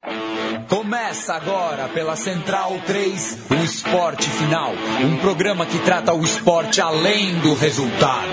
Começa agora pela Central 3, o Esporte Final, um programa que trata o esporte além do resultado.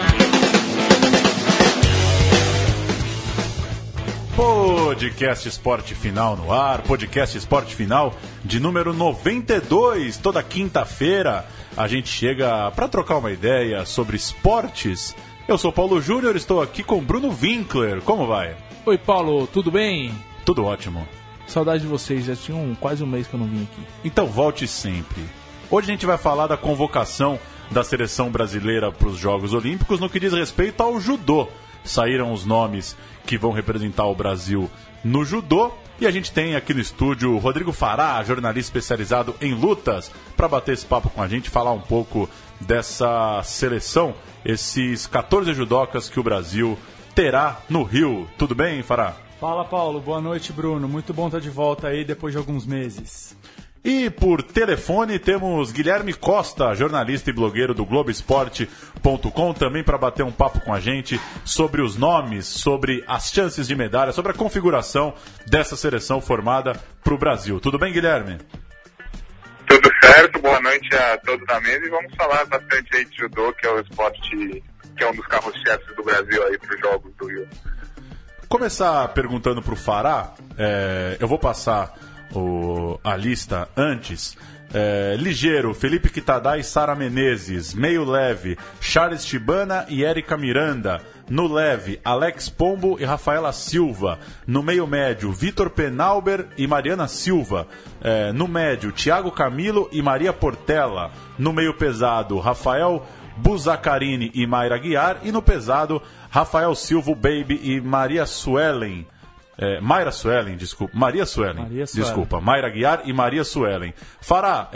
Podcast Esporte Final no ar, podcast Esporte Final de número 92, toda quinta-feira a gente chega para trocar uma ideia sobre esportes. Eu sou Paulo Júnior, estou aqui com Bruno Winkler, como vai? Oi Paulo, tudo bem? Tudo ótimo. Saudade de vocês, já tinha quase um mês que eu não vim aqui. Então volte sempre. Hoje a gente vai falar da convocação da seleção brasileira para os Jogos Olímpicos no que diz respeito ao judô. Saíram os nomes que vão representar o Brasil no judô. E a gente tem aqui no estúdio o Rodrigo Fará, jornalista especializado em lutas, para bater esse papo com a gente, falar um pouco dessa seleção, esses 14 judocas que o Brasil terá no Rio. Tudo bem, Fará? Fala, Paulo. Boa noite, Bruno. Muito bom estar de volta aí depois de alguns meses. E por telefone temos Guilherme Costa, jornalista e blogueiro do Globoesporte.com, também para bater um papo com a gente sobre os nomes, sobre as chances de medalha, sobre a configuração dessa seleção formada para o Brasil. Tudo bem, Guilherme? Tudo certo, boa noite a todos da mesa e vamos falar bastante aí de judô, que é o esporte que é um dos carros-chefes do Brasil aí para os Jogos do Rio. Começar perguntando para o Fará, eu vou passar a lista antes. Ligeiro, Felipe Kitadai e Sara Menezes. Meio leve, Charles Chibana e Érica Miranda. No leve, Alex Pombo e Rafaela Silva. No meio médio, Vitor Penalber e Mariana Silva. No médio, Thiago Camilo e Maria Portela. No meio pesado, Rafael Buzacarini e Mayra Guiar. E no pesado, Rafael Silva, Baby e Maria Suelen. Mayra Suelen, desculpa. Maria Suelen. Desculpa. Mayra Guiar e Maria Suelen. Fará,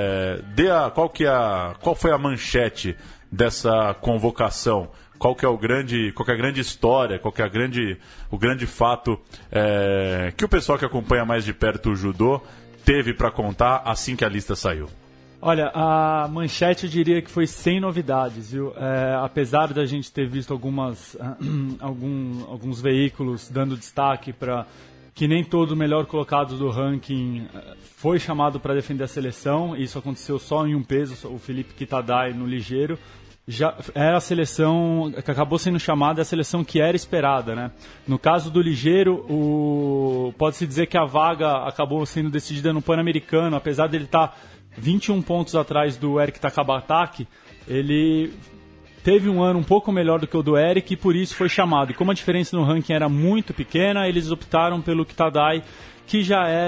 qual foi a manchete dessa convocação? Qual é a grande história, o grande fato que o pessoal que acompanha mais de perto o judô teve para contar assim que a lista saiu? Olha, a manchete eu diria que foi sem novidades, viu? Apesar da gente ter visto alguns veículos dando destaque para que nem todo o melhor colocado do ranking foi chamado para defender a seleção. Isso aconteceu só em um peso, o Felipe Kitadai no ligeiro. Já era a seleção que acabou sendo chamada, a seleção que era esperada, né? No caso do ligeiro, pode-se dizer que a vaga acabou sendo decidida no Pan-Americano, apesar dele estar 21 pontos atrás do Eric Takabataki, ele teve um ano um pouco melhor do que o do Eric e por isso foi chamado. E como a diferença no ranking era muito pequena, eles optaram pelo Kitadai, que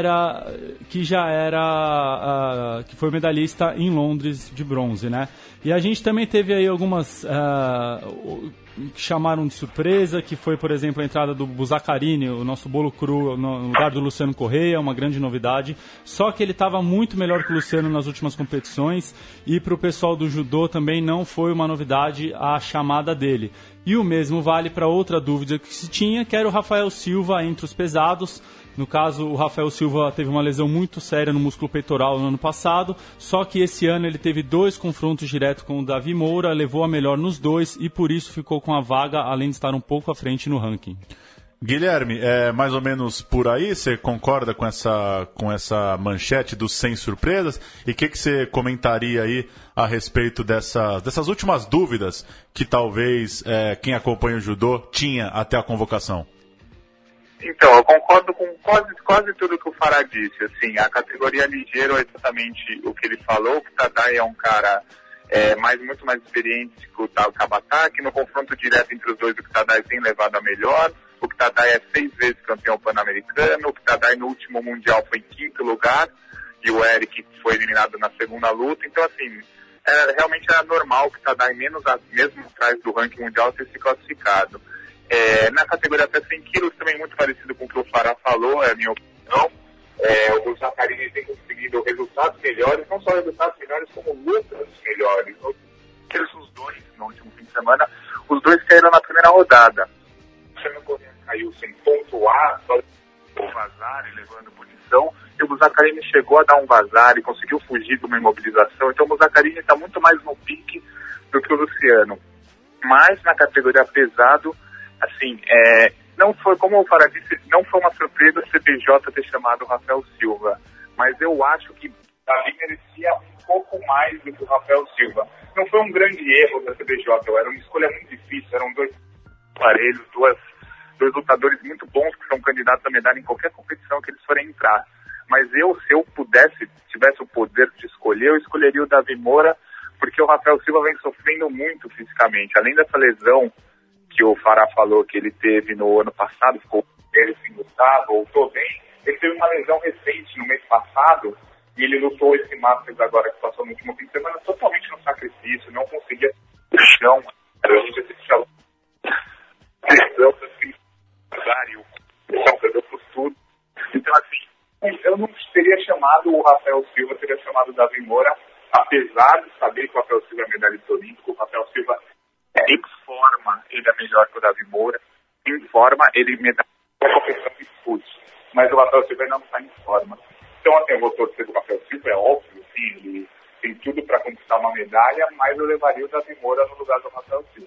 foi medalhista em Londres de bronze, né? E a gente também teve aí algumas que chamaram de surpresa, que foi, por exemplo, a entrada do Buzacarini, o nosso bolo cru, no lugar do Luciano Correia, uma grande novidade. Só que ele estava muito melhor que o Luciano nas últimas competições e para o pessoal do judô também não foi uma novidade a chamada dele. E o mesmo vale para outra dúvida que se tinha, que era o Rafael Silva entre os pesados. No caso, o Rafael Silva teve uma lesão muito séria no músculo peitoral no ano passado, só que esse ano ele teve 2 confrontos diretos com o Davi Moura, levou a melhor nos 2 e por isso ficou com a vaga, além de estar um pouco à frente no ranking. Guilherme, mais ou menos por aí, você concorda com essa manchete dos 100 surpresas? E o que você comentaria aí a respeito dessas últimas dúvidas que talvez quem acompanha o judô tinha até a convocação? Então, eu concordo com quase tudo que o Fará disse. Assim, a categoria ligeiro é exatamente o que ele falou. O Kitadai é um cara muito mais experiente que o Takabataki. No confronto direto entre os dois, o Kitadai tem levado a melhor. O Kitadai é 6 vezes campeão pan-americano. O Kitadai no último mundial foi em 5º lugar. E o Eric foi eliminado na segunda luta. Então, assim, realmente era normal o Kitadai, mesmo atrás do ranking mundial, ter se classificado. Na categoria até 100 quilos, também muito parecido com o que o Fará falou, é a minha opinião. O Buzacarini tem conseguido resultados melhores, não só resultados melhores, como lutas melhores. Os dois, no último fim de semana, os dois caíram na primeira rodada. O Luciano Correia caiu sem pontuar, só o vazar e levando punição, e o Buzacarini chegou a dar um vazar e conseguiu fugir de uma imobilização. Então o Buzacarini está muito mais no pique do que o Luciano. Mas na categoria pesado, assim, não foi, como o Fará disse, não foi uma surpresa a CBJ ter chamado o Rafael Silva, mas eu acho que Davi merecia um pouco mais do que o Rafael Silva. Não foi um grande erro da CBJ, era uma escolha muito difícil, eram dois aparelhos, dois lutadores muito bons que são candidatos a medalha em qualquer competição que eles forem entrar. Mas se eu tivesse o poder de escolher, eu escolheria o Davi Moura, porque o Rafael Silva vem sofrendo muito fisicamente. Além dessa lesão que o Fará falou que ele teve no ano passado, ficou ele sem lutar, voltou bem, ele teve uma lesão recente no mês passado, e ele lutou esse Masters agora que passou no último fim de semana totalmente no sacrifício, não conseguia no chão, a gente assistia a lesão, perdeu por tudo. Então, assim, eu não teria chamado o Rafael Silva, teria chamado o Davi Moura, apesar de saber que o Rafael Silva é medalhista olímpico. O Rafael Silva, em forma, ele é melhor que o Davi Moura. Em forma, ele medalha na competição de disputa. Mas o Rafael Silva ainda não está em forma. Então, assim, eu vou torcer do Rafael Silva, é óbvio, sim, ele tem tudo para conquistar uma medalha, mas eu levaria o Davi Moura no lugar do Rafael Silva.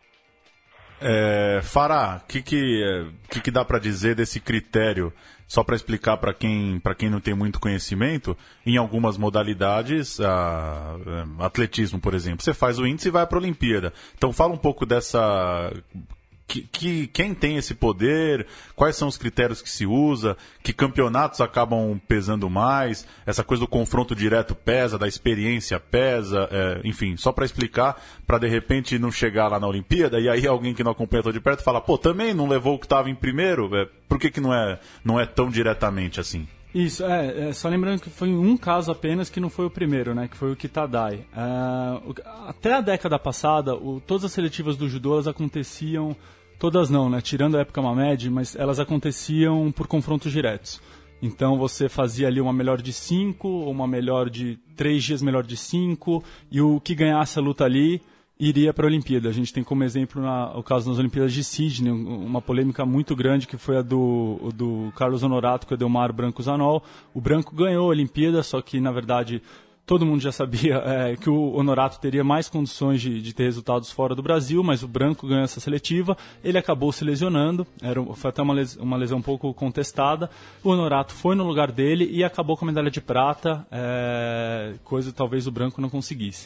Fará, o que dá para dizer desse critério? Só para explicar para quem não tem muito conhecimento, em algumas modalidades, atletismo, por exemplo, você faz o índice e vai para a Olimpíada. Então fala um pouco dessa... quem tem esse poder, quais são os critérios que se usa, que campeonatos acabam pesando mais, essa coisa do confronto direto pesa, da experiência pesa, enfim, só para explicar, para de repente não chegar lá na Olimpíada e aí alguém que não acompanha tão de perto fala, pô, também não levou o que estava em primeiro, por que não é tão diretamente assim? Isso, só lembrando que foi um caso apenas que não foi o primeiro, né, que foi o Kitadai. Até a década passada, todas as seletivas do judô elas aconteciam, todas não, né, tirando a época Mamed, mas elas aconteciam por confrontos diretos. Então você fazia ali uma melhor de 5, uma melhor de 3 dias melhor de 5, e o que ganhasse a luta ali iria para a Olimpíada. A gente tem como exemplo o caso das Olimpíadas de Sydney, uma polêmica muito grande que foi a do Carlos Honorato com o Edelmar Branco Zanol. O Branco ganhou a Olimpíada, só que na verdade todo mundo já sabia que o Honorato teria mais condições de ter resultados fora do Brasil, mas o Branco ganhou essa seletiva, ele acabou se lesionando, foi até uma lesão um pouco contestada, o Honorato foi no lugar dele e acabou com a medalha de prata, coisa que talvez o Branco não conseguisse.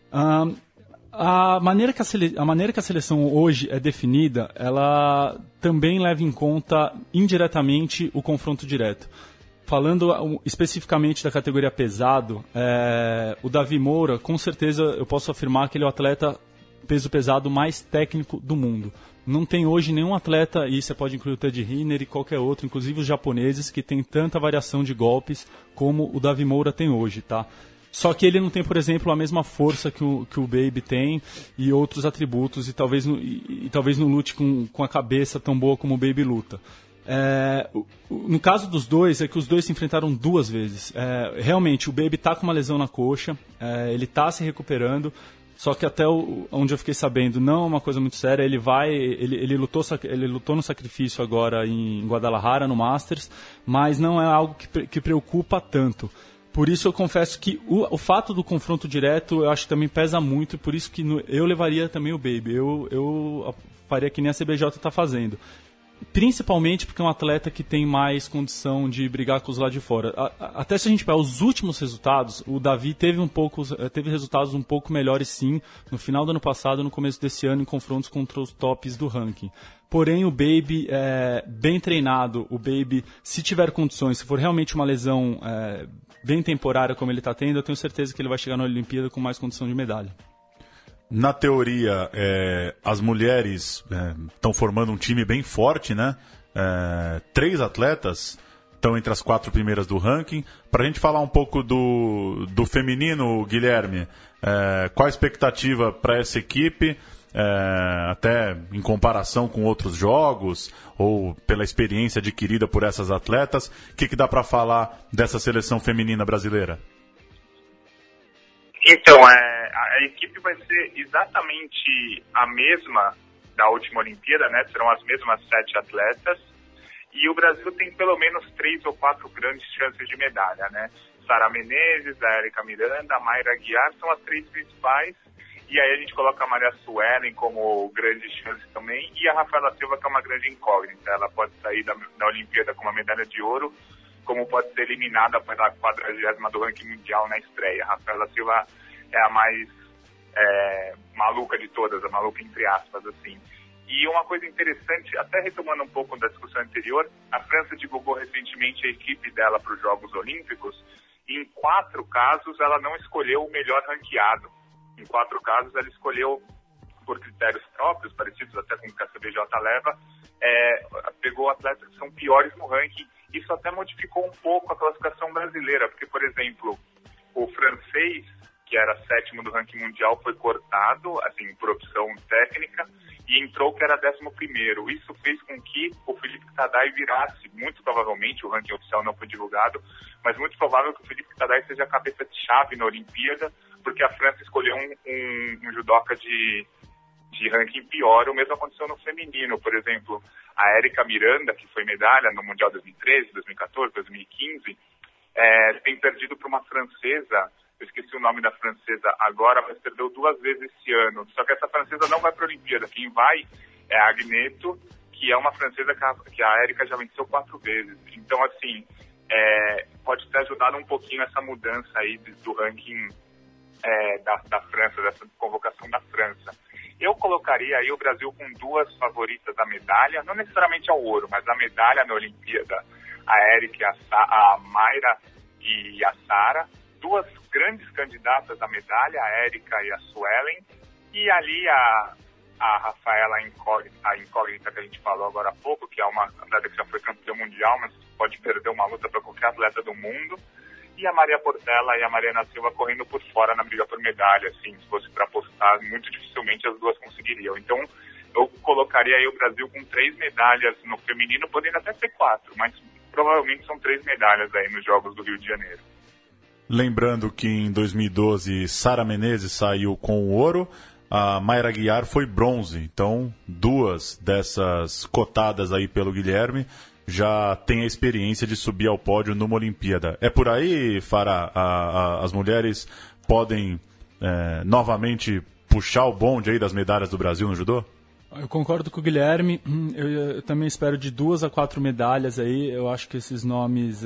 A maneira que a seleção hoje é definida, ela também leva em conta indiretamente o confronto direto. Falando especificamente da categoria pesado, o Davi Moura, com certeza eu posso afirmar que ele é o atleta peso pesado mais técnico do mundo. Não tem hoje nenhum atleta, e você pode incluir o Ted Riner e qualquer outro, inclusive os japoneses, que tem tanta variação de golpes como o Davi Moura tem hoje, tá? Só que ele não tem, por exemplo, a mesma força que o Baby tem e outros atributos, e talvez não lute com a cabeça tão boa como o Baby luta. No caso dos dois, é que os dois se enfrentaram 2 vezes. Realmente, o Baby está com uma lesão na coxa, ele está se recuperando, só que até onde eu fiquei sabendo, não é uma coisa muito séria. Ele lutou no sacrifício agora em Guadalajara, no Masters, mas não é algo que preocupa tanto. Por isso eu confesso que o fato do confronto direto eu acho que também pesa muito, e por isso que eu levaria também o Baby. Eu faria que nem a CBJ está fazendo. Principalmente porque é um atleta que tem mais condição de brigar com os lá de fora. Até se a gente pegar os últimos resultados, o Davi teve resultados um pouco melhores sim, no final do ano passado, no começo desse ano, em confrontos contra os tops do ranking. Porém, o Baby, bem treinado, o Baby, se tiver condições, se for realmente uma lesão bem temporária como ele está tendo, eu tenho certeza que ele vai chegar na Olimpíada com mais condição de medalha. Na teoria, as mulheres estão formando um time bem forte, né? 3 atletas estão entre as 4 primeiras do ranking. Para a gente falar um pouco do feminino, Guilherme, qual a expectativa para essa equipe? Até em comparação com outros jogos ou pela experiência adquirida por essas atletas, o que dá para falar dessa seleção feminina brasileira? Então, a equipe vai ser exatamente a mesma da última Olimpíada, né? Serão as mesmas 7 atletas, e o Brasil tem pelo menos 3 ou 4 grandes chances de medalha, né? Sara Menezes, a Érica Miranda, a Mayra Guiar são as 3 principais, E aí a gente coloca a Maria Suelen como grande chance também, e a Rafaela Silva, que é uma grande incógnita. Ela pode sair da Olimpíada com uma medalha de ouro, como pode ser eliminada pela 40ª do ranking mundial na estreia. A Rafaela Silva é a mais maluca de todas, a maluca entre aspas, assim. E uma coisa interessante, até retomando um pouco da discussão anterior, a França divulgou recentemente a equipe dela para os Jogos Olímpicos, e em 4 casos ela não escolheu o melhor ranqueado. Em 4 casos ela escolheu, por critérios próprios, parecidos até com o que a CBJ leva, pegou atletas que são piores no ranking. Isso até modificou um pouco a classificação brasileira, porque, por exemplo, o francês, que era 7º do ranking mundial, foi cortado, assim, por opção técnica, e entrou que era 11º. Isso fez com que o Felipe Tadai virasse, muito provavelmente, o ranking oficial não foi divulgado, mas muito provável que o Felipe Tadai seja a cabeça de chave na Olimpíada, porque a França escolheu um judoca de ranking pior. O mesmo aconteceu no feminino, por exemplo, a Érica Miranda, que foi medalha no Mundial 2013, 2014, 2015, tem perdido para uma francesa. Eu esqueci o nome da francesa agora, mas perdeu 2 vezes esse ano. Só que essa francesa não vai para a Olimpíada. Quem vai é a Agneto, que é uma francesa que a Érica já venceu 4 vezes. Então, assim, pode ter ajudado um pouquinho essa mudança aí do ranking da França, dessa convocação da França. Eu colocaria aí o Brasil com 2 favoritas à medalha, não necessariamente ao ouro, mas a medalha na Olimpíada, a Érica, a Mayra e a Sara. 2 grandes candidatas à medalha, a Érica e a Suelen, e ali a Rafaela, a incógnita que a gente falou agora há pouco, que é uma atleta que já foi campeã mundial, mas pode perder uma luta para qualquer atleta do mundo, e a Maria Portela e a Mariana Silva correndo por fora na briga por medalha. Assim, se fosse para apostar, muito dificilmente as 2 conseguiriam. Então, eu colocaria aí o Brasil com 3 medalhas no feminino, podendo até ser 4, mas provavelmente são 3 medalhas aí nos Jogos do Rio de Janeiro. Lembrando que em 2012 Sara Menezes saiu com o ouro, a Mayra Guiar foi bronze. Então, 2 dessas cotadas aí pelo Guilherme já têm a experiência de subir ao pódio numa Olimpíada. É por aí, Fará, as mulheres podem novamente puxar o bonde aí das medalhas do Brasil no judô? Eu concordo com o Guilherme. Eu também espero de 2 a 4 medalhas aí. Eu acho que esses nomes...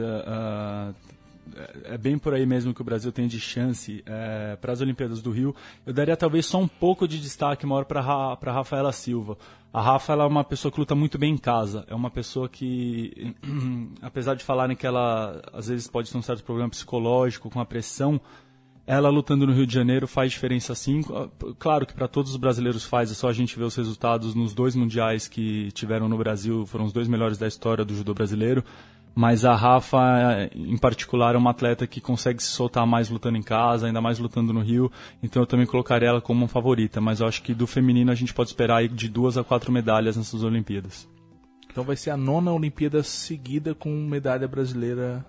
é bem por aí mesmo que o Brasil tem de chance para as Olimpíadas do Rio. Eu daria talvez só um pouco de destaque maior para a Rafaela Silva. A Rafa, ela é uma pessoa que luta muito bem em casa. É uma pessoa que, apesar de falarem que ela às vezes pode ter um certo problema psicológico com a pressão, ela lutando no Rio de Janeiro faz diferença sim. Claro que para todos os brasileiros faz, é só a gente ver os resultados nos 2 mundiais que tiveram no Brasil, foram os 2 melhores da história do judô brasileiro. Mas a Rafa, em particular, é uma atleta que consegue se soltar mais lutando em casa, ainda mais lutando no Rio. Então eu também colocaria ela como uma favorita. Mas eu acho que do feminino a gente pode esperar aí de 2 a 4 medalhas nessas Olimpíadas. Então vai ser a 9ª Olimpíada seguida com medalha brasileira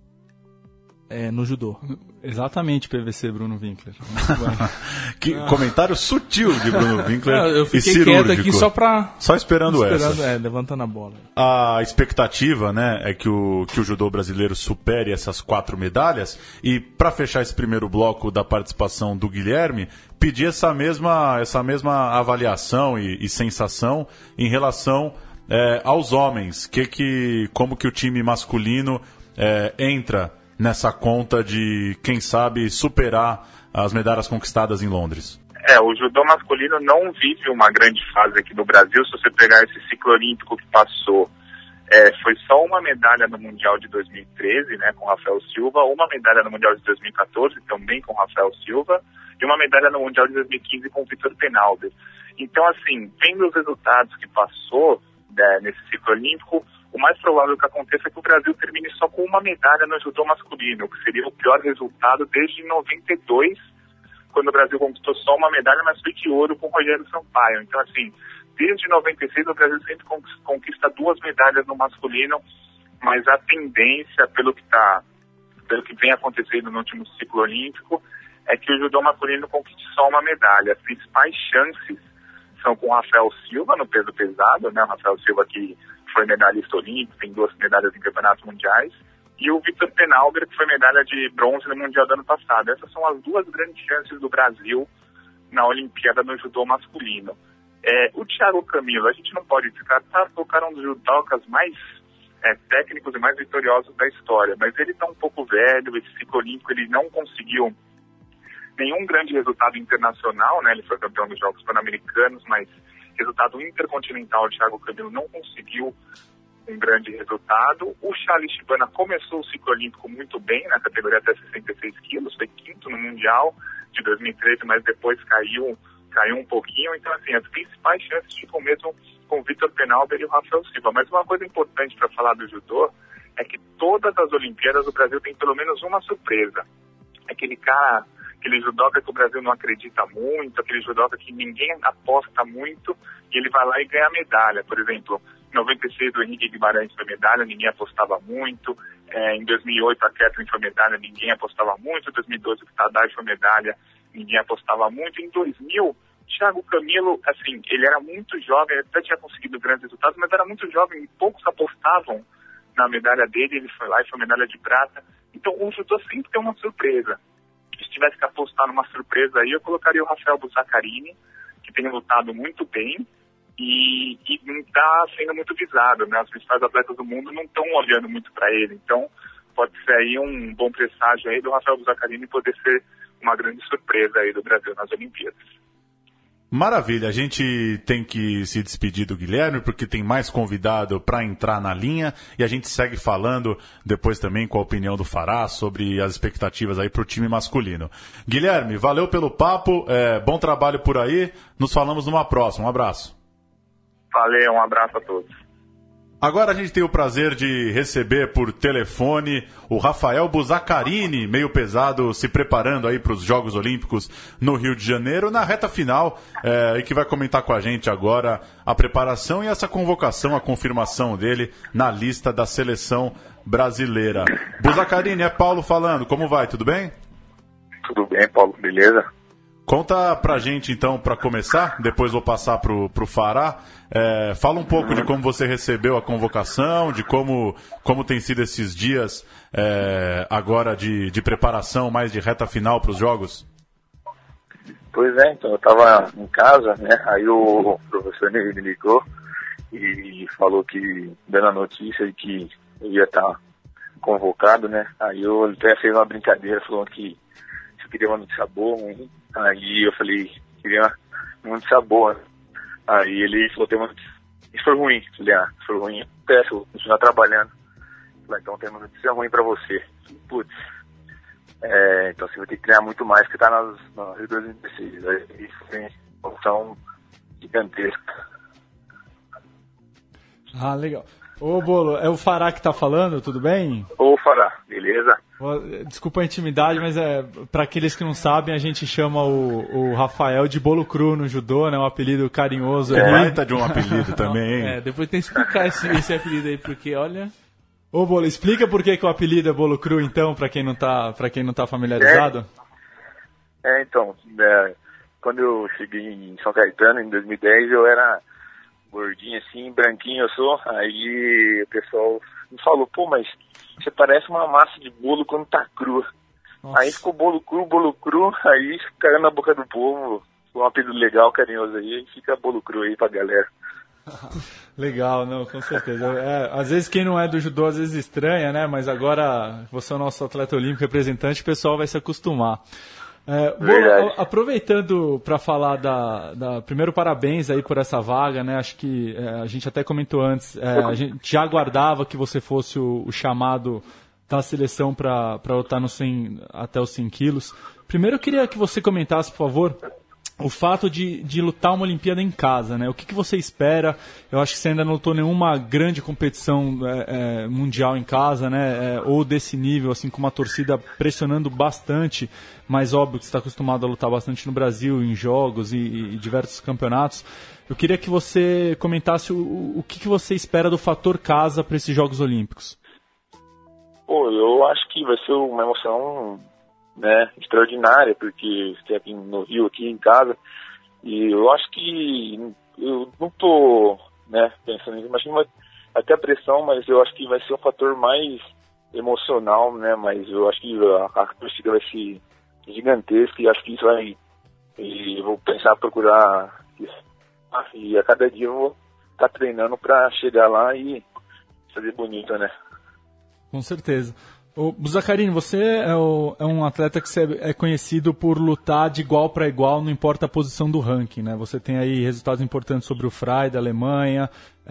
no judô. Exatamente, PVC, Bruno Winkler. Que comentário sutil de Bruno Winkler. Eu fiquei e cirúrgico. quieto aqui só esperando essa. Levantando a bola. A expectativa, né, é que o judô brasileiro supere essas 4 medalhas. E para fechar esse primeiro bloco da participação do Guilherme, pedir essa mesma avaliação e sensação em relação aos homens. Como que o time masculino entra nessa conta de, quem sabe, superar as medalhas conquistadas em Londres? O judô masculino não vive uma grande fase aqui no Brasil. Se você pegar esse ciclo olímpico que passou, foi só uma medalha no Mundial de 2013, né, com Rafael Silva, uma medalha no Mundial de 2014, também com Rafael Silva, e uma medalha no Mundial de 2015 com Vitor Penalver. Então, assim, vendo os resultados que passou nesse ciclo olímpico, o mais provável que aconteça é que o Brasil termine só com uma medalha no judô masculino, que seria o pior resultado desde 92, quando o Brasil conquistou só uma medalha, mas foi de ouro com o Rogério Sampaio. Então, assim, desde 96 o Brasil sempre conquista 2 medalhas no masculino, mas a tendência, pelo que vem acontecendo no último ciclo olímpico, é que o judô masculino conquiste só uma medalha. As principais chances são com o Rafael Silva no peso pesado, né? O Rafael Silva que foi medalhista olímpico, tem 2 medalhas em campeonatos mundiais, e o Vitor Penalver, que foi medalha de bronze no Mundial do ano passado. Essas são as 2 grandes chances do Brasil na Olimpíada no judô masculino. O Thiago Camilo, a gente não pode descartar, o cara é um dos judocas mais técnicos e mais vitoriosos da história, mas ele está um pouco velho, esse ciclo olímpico ele não conseguiu nenhum grande resultado internacional, né? Ele foi campeão dos Jogos Pan-Americanos, mas resultado intercontinental, o Thiago Camilo não conseguiu um grande resultado. O Charles Shibana começou o ciclo olímpico muito bem, na categoria até 66 quilos, foi quinto no Mundial de 2013, mas depois caiu um pouquinho. Então, assim, as principais chances ficam mesmo com o Vitor Penalver e o Rafael Silva. Mas uma coisa importante para falar do judô é que todas as Olimpíadas o Brasil tem pelo menos uma surpresa. Aquele judoca que o Brasil não acredita muito, aquele judoca que ninguém aposta muito, e ele vai lá e ganha medalha. Por exemplo, em 96 o Henrique Guimarães foi medalha, ninguém apostava muito. Em 2008 a Kathleen foi medalha, ninguém apostava muito. Em 2012 o Tadai foi medalha, ninguém apostava muito. Em 2000, Thiago Camilo, assim, ele era muito jovem, ele até tinha conseguido grandes resultados, mas era muito jovem, poucos apostavam na medalha dele, ele foi lá e foi medalha de prata. Então o judô sempre tem uma surpresa. Se tivesse que apostar numa surpresa aí, eu colocaria o Rafael Bussacarini, que tem lutado muito bem e não está sendo muito visado, né? Os principais atletas do mundo não estão olhando muito para ele. Então, pode ser aí um bom presságio aí do Rafael Bussacarini poder ser uma grande surpresa aí do Brasil nas Olimpíadas. Maravilha, a gente tem que se despedir do Guilherme porque tem mais convidado para entrar na linha e a gente segue falando depois também com a opinião do Fará sobre as expectativas aí para o time masculino. Guilherme, valeu pelo papo, bom trabalho por aí, nos falamos numa próxima, um abraço. Valeu, um abraço a todos. Agora a gente tem o prazer de receber por telefone o Rafael Bussacarini, meio pesado, se preparando aí para os Jogos Olímpicos no Rio de Janeiro, na reta final, e que vai comentar com a gente agora a preparação e essa convocação, a confirmação dele na lista da seleção brasileira. Bussacarini, é Paulo falando, como vai, tudo bem? Tudo bem, Paulo, beleza? Conta pra gente então, para começar, depois vou passar pro Fará. Fala um pouco de como você recebeu a convocação, de como tem sido esses dias agora de preparação, mais de reta final para os Jogos. Pois é, então eu estava em casa, né? Aí o professor me ligou e falou que, dando a notícia de que eu ia estar convocado, né? Aí eu até fez uma brincadeira, falou que se eu queria uma notícia boa, ruim. Aí eu falei, queria uma notícia boa. Aí ele falou, tem uma notícia. Se for ruim, eu falei, se for ruim, eu peço, vou continuar trabalhando. Eu falei, então tem uma notícia ruim pra você. Putz, então você vai ter que treinar muito mais, porque tá nas Rio 2016. Aí foi uma opção gigantesca. Ah, legal. Ô, Bolo, é o Fará que tá falando, tudo bem? Ô, Fará, beleza? Desculpa a intimidade, mas para aqueles que não sabem, a gente chama o Rafael de Bolo Cru no judô, né? Um apelido carinhoso. Baita de um apelido também, hein? Depois tem que explicar esse apelido aí, porque olha... Ô, Bolo, explica por que o apelido é Bolo Cru, então, para quem não tá familiarizado. Então, quando eu cheguei em São Caetano, em 2010, eu era gordinho assim, branquinho eu sou, aí o pessoal me falou, pô, mas você parece uma massa de bolo quando tá crua. Nossa. Aí ficou bolo cru, aí caiu na boca do povo, foi um apelido legal, carinhoso aí fica Bolo Cru aí pra galera. Legal, não, com certeza. Às vezes quem não é do judô, às vezes estranha, né, mas agora você é o nosso atleta olímpico representante, o pessoal vai se acostumar. Aproveitando para falar primeiro, parabéns aí por essa vaga, né? Acho que a gente até comentou antes, a gente já aguardava que você fosse o chamado da seleção para lutar até os 100 quilos. Primeiro eu queria que você comentasse, por favor, o fato de lutar uma Olimpíada em casa, né? O que você espera? Eu acho que você ainda não lutou nenhuma grande competição mundial em casa, né? Ou desse nível, assim, com uma torcida pressionando bastante, mas óbvio que você está acostumado a lutar bastante no Brasil, em jogos e diversos campeonatos. Eu queria que você comentasse o que você espera do fator casa para esses Jogos Olímpicos. Pô, eu acho que vai ser uma emoção, né, extraordinária, porque você aqui no Rio, aqui em casa, e eu acho que eu não tô, né, pensando nisso, imagina até a pressão, mas eu acho que vai ser um fator mais emocional, né, mas eu acho que a torcida vai ser gigantesca e acho que isso vai E vou pensar, procurar, e a cada dia eu vou estar treinando para chegar lá e fazer bonito, né? Com certeza. O Buzacarini, você é um atleta que é conhecido por lutar de igual para igual, não importa a posição do ranking, né? Você tem aí resultados importantes sobre o Frey da Alemanha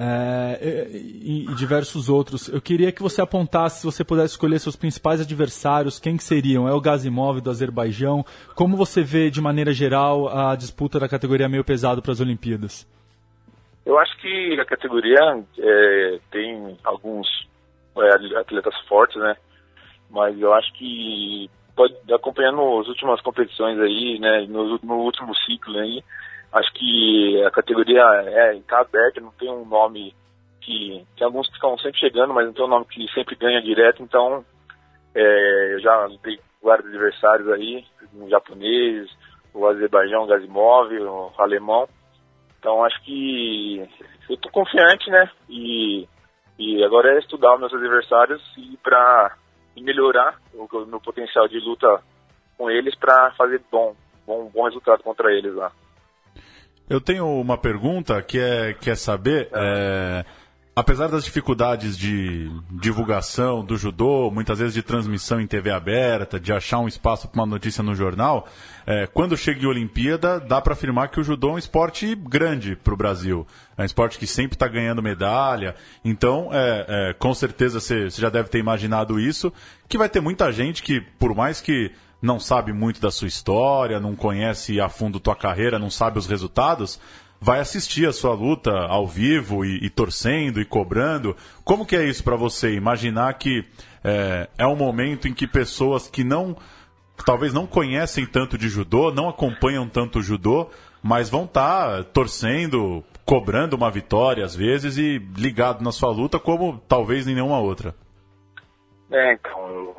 e diversos outros. Eu queria que você apontasse, se você pudesse escolher seus principais adversários, quem que seriam? É o Gazimov do Azerbaijão? Como você vê, de maneira geral, a disputa da categoria meio pesado para as Olimpíadas? Eu acho que a categoria tem alguns atletas fortes, né? Mas eu acho que acompanhando as últimas competições aí, né, no último ciclo aí, acho que a categoria está aberta, não tem um nome que... Tem alguns que estão sempre chegando, mas não tem um nome que sempre ganha direto, então eu já dei vários adversários aí, um japonês, o Azerbaijão, o Gazimov, o alemão, então acho que eu estou confiante, né, e agora é estudar os meus adversários e para melhorar o meu potencial de luta com eles para fazer bom resultado contra eles lá. Eu tenho uma pergunta que é saber, apesar das dificuldades de divulgação do judô, muitas vezes de transmissão em TV aberta, de achar um espaço para uma notícia no jornal, quando chega em Olimpíada, dá para afirmar que o judô é um esporte grande para o Brasil. É um esporte que sempre está ganhando medalha. Então, com certeza você já deve ter imaginado isso, que vai ter muita gente que, por mais que não sabe muito da sua história, não conhece a fundo tua carreira, não sabe os resultados, vai assistir a sua luta ao vivo e torcendo e cobrando. Como que é isso para você? Imaginar que é um momento em que pessoas que talvez não conhecem tanto de judô, não acompanham tanto o judô, mas vão estar torcendo, cobrando uma vitória às vezes e ligado na sua luta como talvez em nenhuma outra. Então,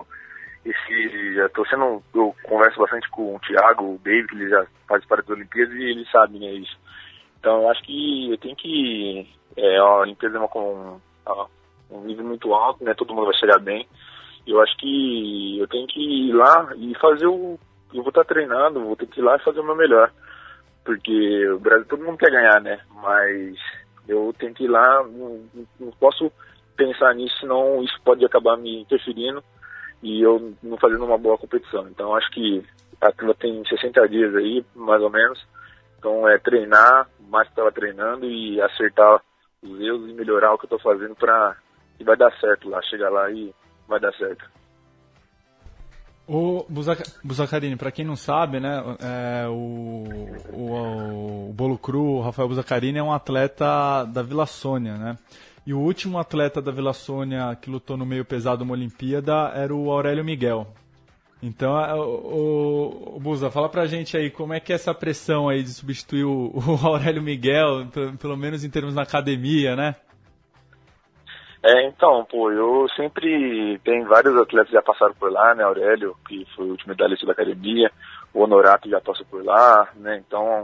eu converso bastante com o Thiago, o David, que ele já faz parte das Olimpíadas e ele sabe, né, isso. Então eu acho que eu tenho que... a Olimpíada é um nível muito alto, né? Todo mundo vai chegar bem. Eu acho que eu tenho que ir lá e fazer eu vou estar treinando, vou ter que ir lá e fazer o meu melhor. Porque o Brasil, todo mundo quer ganhar, né? Mas eu tenho que ir lá, não posso pensar nisso, senão isso pode acabar me interferindo e eu não fazendo uma boa competição. Então acho que a turma tem 60 dias aí, mais ou menos. Então treinar mais que estava treinando e acertar os erros e melhorar o que eu estou fazendo e vai dar certo lá, chegar lá e vai dar certo. O Buzacarini, para quem não sabe, né, o Bolo Cru, o Rafael Buzacarini é um atleta da Vila Sônia, né? E o último atleta da Vila Sônia que lutou no meio pesado numa Olimpíada era o Aurélio Miguel. Então, o Buza, fala pra gente aí, como é que é essa pressão aí de substituir o Aurélio Miguel, pelo menos em termos na academia, né? Então, eu sempre tenho vários atletas que já passaram por lá, né? Aurélio, que foi o último medalhista da academia, o Honorato já passou por lá, né? Então,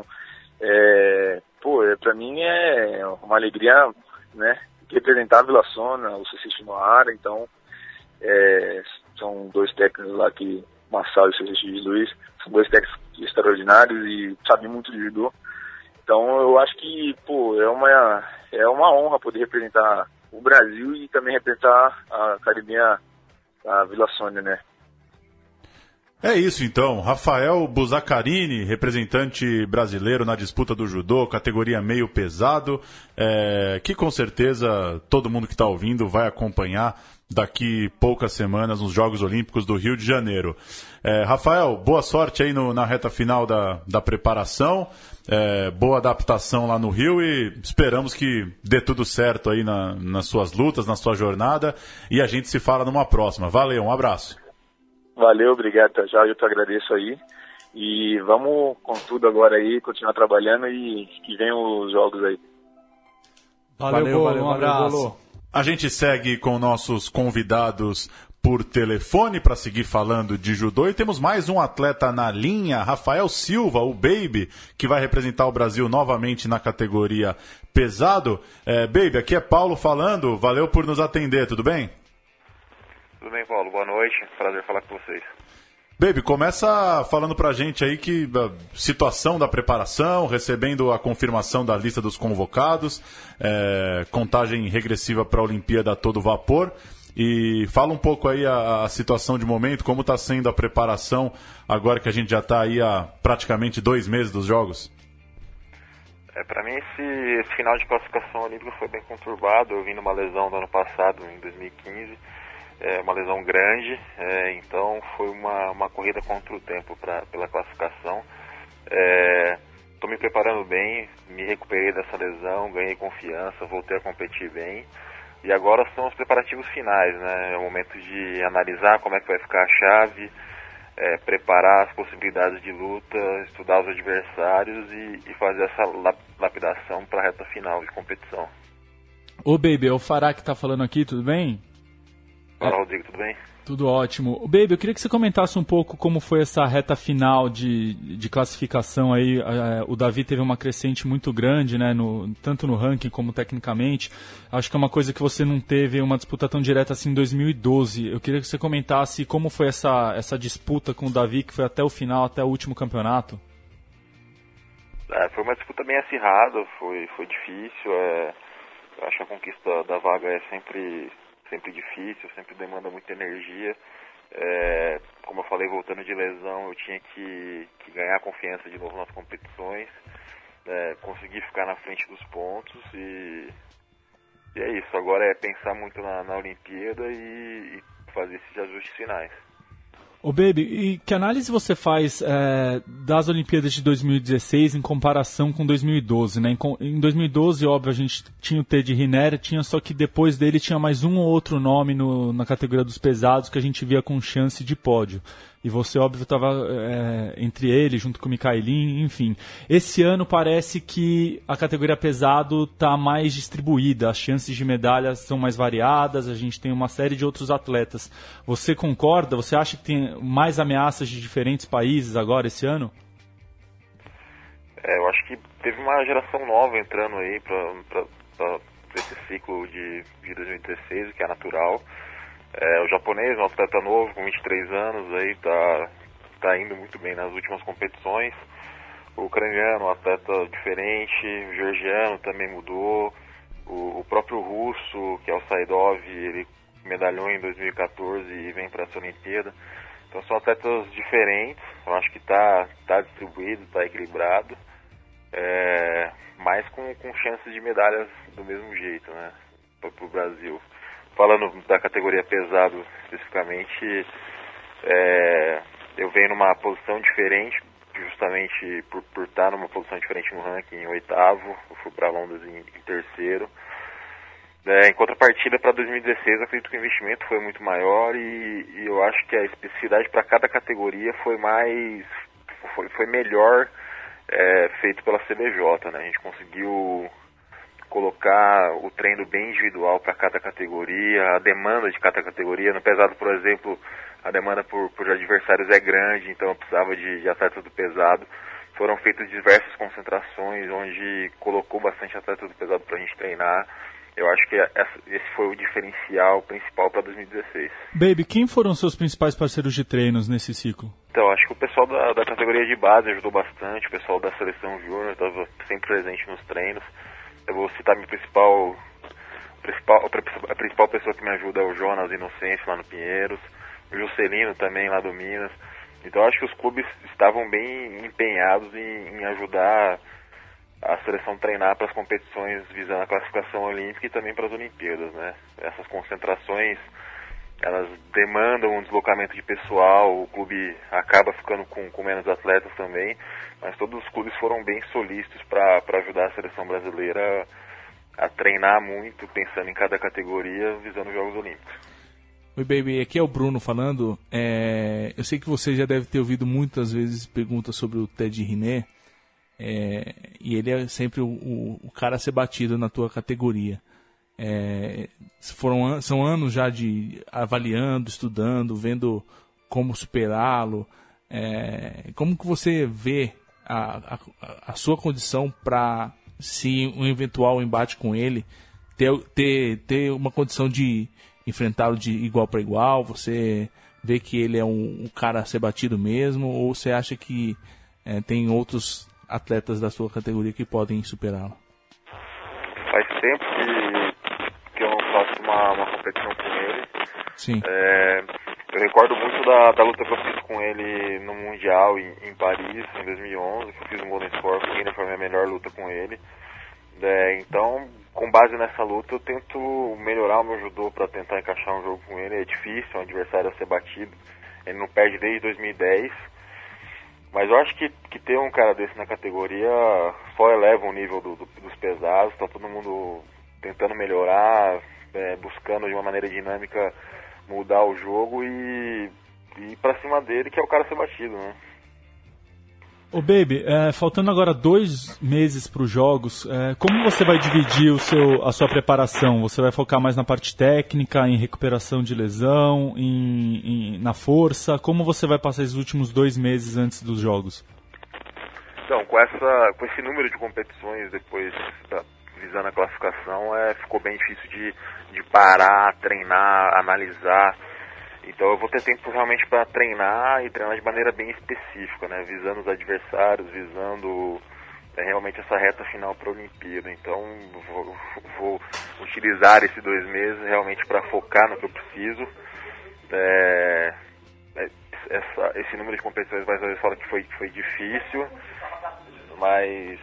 pra mim é uma alegria, né? Representar a Vila Sônia, o Cecílio Noara, então, são dois técnicos lá que, Massal e o Cecílio Luiz, são dois técnicos extraordinários e sabem muito de judô. Então eu acho que, é uma honra poder representar o Brasil e também representar a academia, a Vila Sônia, né? É isso então, Rafael Buzacarini, representante brasileiro na disputa do judô, categoria meio pesado, que com certeza todo mundo que está ouvindo vai acompanhar daqui poucas semanas nos Jogos Olímpicos do Rio de Janeiro. Rafael, boa sorte aí na reta final da preparação, boa adaptação lá no Rio e esperamos que dê tudo certo aí nas suas lutas, na sua jornada e a gente se fala numa próxima. Valeu, um abraço. Valeu, obrigado, Tajá, eu te agradeço aí. E vamos com tudo agora aí, continuar trabalhando e que venham os jogos aí. Valeu, um abraço. Bolo. A gente segue com nossos convidados por telefone para seguir falando de judô e temos mais um atleta na linha, Rafael Silva, o Baby, que vai representar o Brasil novamente na categoria pesado. Baby, aqui é Paulo falando, valeu por nos atender, tudo bem? Tudo bem, Paulo? Boa noite. Prazer falar com vocês. Baby, começa falando pra gente aí que a situação da preparação, recebendo a confirmação da lista dos convocados, contagem regressiva para a Olimpíada a todo vapor. E fala um pouco aí a situação de momento, como está sendo a preparação agora que a gente já está aí há praticamente 2 meses dos Jogos. Para mim esse final de classificação olímpica foi bem conturbado. Eu vim numa lesão do ano passado, em 2015, uma lesão grande, então foi uma corrida contra o tempo pela classificação. Estou me preparando bem, me recuperei dessa lesão, ganhei confiança, voltei a competir bem. E agora são os preparativos finais, né? É o momento de analisar como é que vai ficar a chave, preparar as possibilidades de luta, estudar os adversários e fazer essa lapidação para a reta final de competição. Ô, Baby, é o Fará que tá falando aqui, tudo bem? Fala, Rodrigo, tudo bem? Tudo ótimo. Baby, eu queria que você comentasse um pouco como foi essa reta final de classificação aí. O Davi teve uma crescente muito grande, né, tanto no ranking como tecnicamente. Acho que é uma coisa que você não teve uma disputa tão direta assim em 2012. Eu queria que você comentasse como foi essa disputa com o Davi, que foi até o final, até o último campeonato. Foi uma disputa bem acirrada, foi difícil. Eu acho que a conquista da vaga é sempre difícil, sempre demanda muita energia. Como eu falei, voltando de lesão, eu tinha que ganhar confiança de novo nas competições, conseguir ficar na frente dos pontos e é isso. Agora é pensar muito na Olimpíada e fazer esses ajustes finais. Ô Baby, e que análise você faz das Olimpíadas de 2016 em comparação com 2012, né? Em 2012, óbvio, a gente tinha o Teddy Riner, só que depois dele tinha mais um ou outro nome na categoria dos pesados que a gente via com chance de pódio. E você, óbvio, estava entre ele, junto com o Mikhailin, enfim. Esse ano parece que a categoria pesado está mais distribuída, as chances de medalhas são mais variadas, a gente tem uma série de outros atletas. Você concorda? Você acha que tem mais ameaças de diferentes países agora esse ano? Eu acho que teve uma geração nova entrando aí para esse ciclo de 2016, que é natural. O japonês, um atleta novo, com 23 anos, aí tá indo muito bem nas últimas competições. O ucraniano, um atleta diferente. O georgiano também mudou. O próprio russo, que é o Saidov, ele medalhou em 2014 e vem para essa Olimpíada. Então são atletas diferentes. Eu acho que tá distribuído, tá equilibrado. Mas com chances de medalhas do mesmo jeito, né, para o Brasil. Falando da categoria pesado especificamente, eu venho numa posição diferente, justamente por estar numa posição diferente no ranking, em 8º, eu fui para Londres em 3º. Em contrapartida, para 2016, eu acredito que o investimento foi muito maior e eu acho que a especificidade para cada categoria foi melhor feito pela CBJ, né? A gente conseguiu colocar o treino bem individual para cada categoria, a demanda de cada categoria. No pesado, por exemplo, a demanda por adversários é grande, então eu precisava de atletas do pesado. Foram feitas diversas concentrações, onde colocou bastante atleta do pesado para a gente treinar. Eu acho que esse foi o diferencial principal para 2016. Baby, quem foram seus principais parceiros de treinos nesse ciclo? Então, acho que o pessoal da categoria de base ajudou bastante, o pessoal da seleção júnior estava sempre presente nos treinos. Eu vou citar a principal pessoa que me ajuda é o Jonas Inocêncio lá no Pinheiros, o Juscelino também lá do Minas. Então acho que os clubes estavam bem empenhados em ajudar a seleção a treinar para as competições visando a classificação olímpica e também para as Olimpíadas, né? Essas concentrações, elas demandam um deslocamento de pessoal, o clube acaba ficando com menos atletas também, mas todos os clubes foram bem solícitos para ajudar a seleção brasileira a treinar muito, pensando em cada categoria, visando os Jogos Olímpicos. Oi, Baby, aqui é o Bruno falando. Eu sei que você já deve ter ouvido muitas vezes perguntas sobre o Teddy Riner, e ele é sempre o cara a ser batido na tua categoria. São anos já de avaliando, estudando, vendo como superá-lo. Como que você vê a sua condição para, se um eventual embate com ele, ter uma condição de enfrentá-lo de igual para igual? Você vê que ele é um cara a ser batido mesmo, ou você acha que tem outros atletas da sua categoria que podem superá-lo? Faz tempo que eu não faço uma competição com ele. Sim. Eu recordo muito da luta que eu fiz com ele no Mundial em Paris, em 2011, que eu fiz um Golden Score com ele, foi a minha melhor luta com ele. Então, com base nessa luta, eu tento melhorar o meu judô para tentar encaixar um jogo com ele. É difícil, é um adversário a ser batido. Ele não perde desde 2010. Mas eu acho que ter um cara desse na categoria só eleva o nível dos pesados. Tá todo mundo tentando melhorar, buscando de uma maneira dinâmica mudar o jogo e ir pra cima dele, que é o cara a ser batido, né? Ô Baby, faltando agora 2 meses para os jogos, como você vai dividir a sua preparação? Você vai focar mais na parte técnica, em recuperação de lesão, na força? Como você vai passar esses últimos 2 meses antes dos jogos? Então, com esse número de competições depois visando a classificação, ficou bem difícil de parar, treinar, analisar. Então eu vou ter tempo realmente para treinar e treinar de maneira bem específica, né? Visando os adversários, visando realmente essa reta final para a Olimpíada. Então vou utilizar esses 2 meses realmente para focar no que eu preciso. Esse número de competições, mais uma vez, fala que foi difícil, mas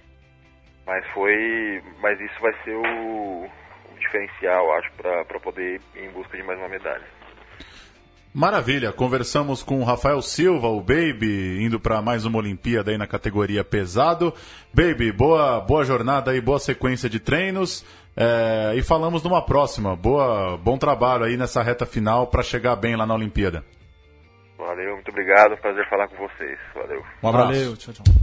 isso vai ser o diferencial, acho, para poder ir em busca de mais uma medalha. Maravilha, conversamos com o Rafael Silva, o Baby, indo para mais uma Olimpíada aí na categoria pesado. Baby, boa jornada aí, boa sequência de treinos, e falamos numa próxima. Bom trabalho aí nessa reta final para chegar bem lá na Olimpíada. Valeu, muito obrigado, prazer falar com vocês. Valeu. Um abraço. Valeu, tchau, tchau.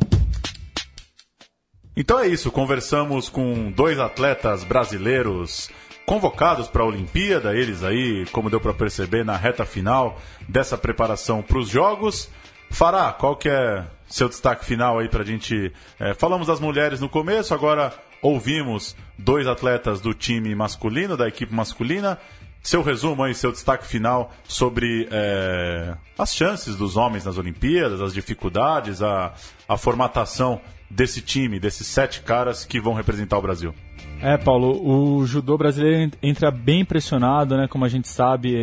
Então é isso, conversamos com 2 atletas brasileiros convocados para a Olimpíada, eles aí, como deu para perceber, na reta final dessa preparação para os Jogos. Fará, qual que é seu destaque final aí para a gente... falamos das mulheres no começo, agora ouvimos 2 atletas do time masculino, da equipe masculina. Seu resumo aí, seu destaque final sobre as chances dos homens nas Olimpíadas, as dificuldades, a formatação desse time, desses 7 caras que vão representar o Brasil. Paulo, o judô brasileiro entra bem pressionado, né? Como a gente sabe,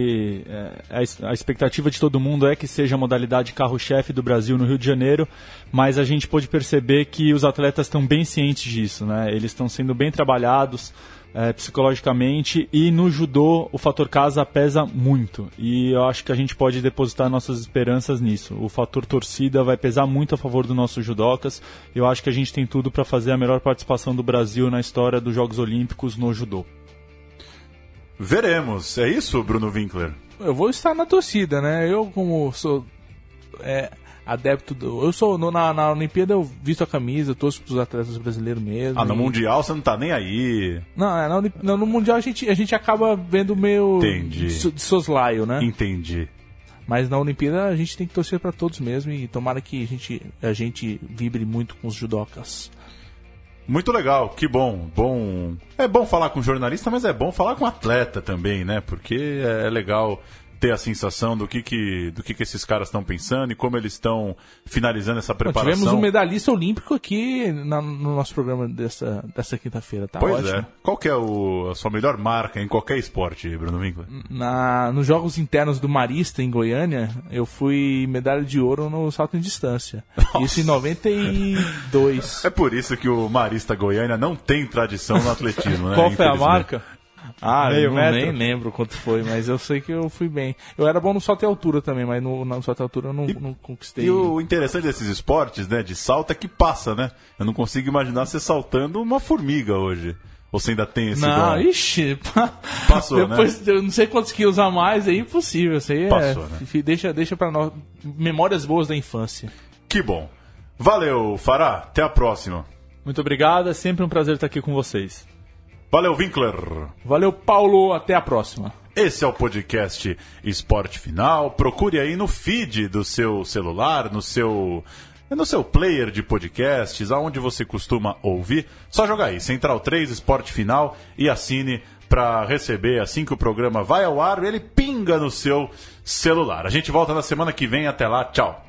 a expectativa de todo mundo é que seja a modalidade carro-chefe do Brasil no Rio de Janeiro, mas a gente pôde perceber que os atletas estão bem cientes disso, né? Eles estão sendo bem trabalhados psicologicamente, e no judô o fator casa pesa muito, e eu acho que a gente pode depositar nossas esperanças nisso. O fator torcida vai pesar muito a favor dos nossos judocas. Eu acho que a gente tem tudo para fazer a melhor participação do Brasil na história dos Jogos Olímpicos no judô. Veremos, é isso, Bruno Winkler? Eu vou estar na torcida, né? Eu, como sou adepto eu sou na Olimpíada, eu visto a camisa, torço pros atletas brasileiros mesmo. No Mundial você não tá nem aí. Não, no Mundial a gente acaba vendo meio Entendi. de soslaio, né? Entendi. Mas na Olimpíada a gente tem que torcer pra todos mesmo, e tomara que a gente vibre muito com os judocas. Muito legal, que bom. É bom falar com jornalista, mas é bom falar com atleta também, né? Porque é legal ter a sensação do que esses caras estão pensando e como eles estão finalizando essa preparação. Tivemos um medalhista olímpico aqui no nosso programa dessa quinta-feira, tá? Pois ótimo. É. Qual que é a sua melhor marca em qualquer esporte, Bruno Winkler? Nos Jogos Internos do Marista, em Goiânia, eu fui medalha de ouro no salto em distância. Nossa. Isso em 92. É por isso que o Marista Goiânia não tem tradição no atletismo, né? Qual foi a marca? Eu nem lembro quanto foi, mas eu sei que eu fui bem. Eu era bom no salto em altura também, mas no salto em altura eu não conquistei. E o interessante desses esportes, né, de salto, é que passa, né? Eu não consigo imaginar você saltando uma formiga hoje. Ou você ainda tem esse dom? Ixi, passou, depois, né? Eu não sei quantos quilos a mais, é impossível. Isso aí passou, né? Deixa pra nós memórias boas da infância. Que bom. Valeu, Fará. Até a próxima. Muito obrigado, é sempre um prazer estar aqui com vocês. Valeu, Winkler. Valeu, Paulo. Até a próxima. Esse é o podcast Esporte Final. Procure aí no feed do seu celular, no seu player de podcasts, aonde você costuma ouvir. Só jogar aí, Central 3, Esporte Final, e assine para receber assim que o programa vai ao ar, ele pinga no seu celular. A gente volta na semana que vem, até lá, tchau.